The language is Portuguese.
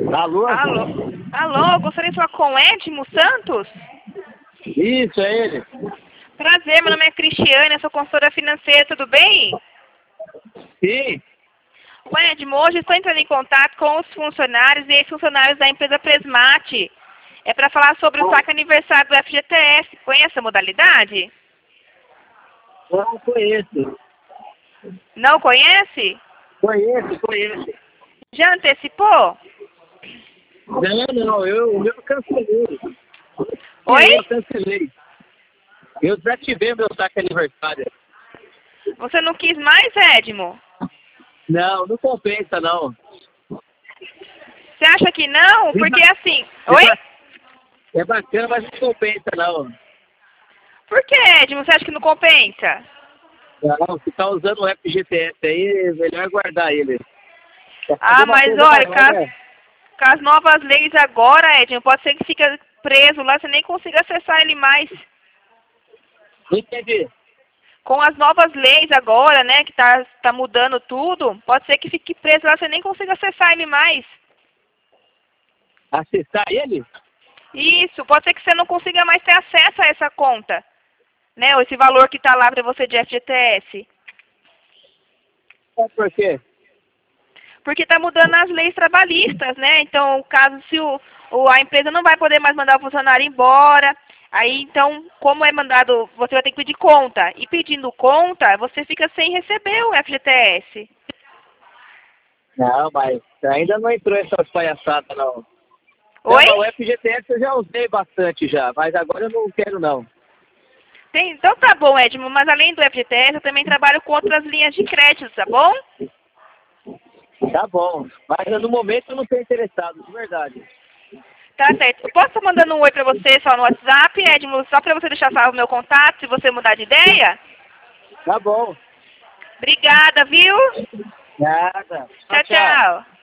Alô? Alô? Alô, gostaria de falar com Edmo Santos? Isso, é ele. Prazer, meu nome é Cristiane, eu sou consultora financeira, tudo bem? Sim. O Edmo, hoje estou entrando em contato com os funcionários e ex-funcionários da empresa Presmate. É para falar sobre o saque aniversário do FGTS. Conhece a modalidade? Não conheço. Não conhece? Conheço. Já antecipou? Não, o meu cancelei. Oi? Eu cancelei. Eu desativei meu saque aniversário. Você não quis mais, Edmo? Não compensa, não. Você acha que não? Porque assim... Oi? É bacana, mas não compensa, não. Por que, Edmo? Você acha que não compensa? Não, se tá usando o FGTS aí, é melhor guardar ele. Ah, mas olha, Né? com as novas leis agora, Edmo, pode ser que fique preso lá, você nem consiga acessar ele mais. Não entendi. Com as novas leis agora, né, que tá mudando tudo, pode ser que fique preso lá, você nem consiga acessar ele mais. Acessar ele? Isso, pode ser que você não consiga mais ter acesso a essa conta, né, ou esse valor que tá lá para você de FGTS. É por quê? Porque tá mudando as leis trabalhistas, né, então, caso se a empresa não vai poder mais mandar o funcionário embora, aí, então, como é mandado, você vai ter que pedir conta. E pedindo conta, você fica sem receber o FGTS. Não, mas ainda não entrou essas palhaçadas, não. Oi? Não, o FGTS eu já usei bastante já, mas agora eu não quero, não. Então tá bom, Edmo, mas além do FGTS, eu também trabalho com outras linhas de crédito, tá bom? Tá bom, mas no momento eu não estou interessado, de verdade. Tá certo. Eu posso estar mandando um oi pra você só no WhatsApp, Edmo, só pra você deixar salvo o meu contato, se você mudar de ideia? Tá bom. Obrigada, viu? Nada. Tchau, tchau.